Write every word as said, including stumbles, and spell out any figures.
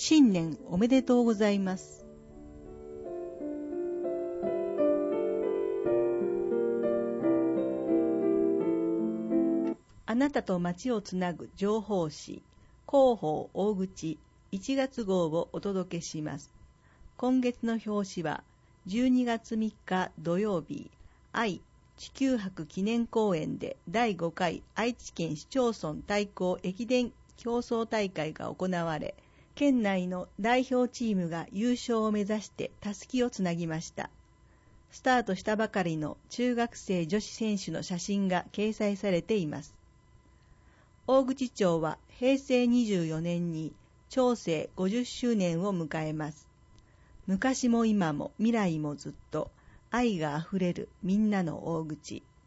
新年おめでとうございます。あなたと街をつなぐ情報誌、広報大口いちがつ号をお届けします。今月の表紙は、じゅうにがつみっか土曜日、愛・地球博記念公園でだいごかい愛知県市町村対抗駅伝競争大会が行われ、県内の代表チームが優勝を目指してたすきをつなぎました。スタートしたばかりの中学生女子選手の写真が掲載されています。大口町はへいせいにじゅうよねんに町政ごじゅっしゅうねんを迎えます。昔も今も未来もずっと愛があふれるみんなの大口。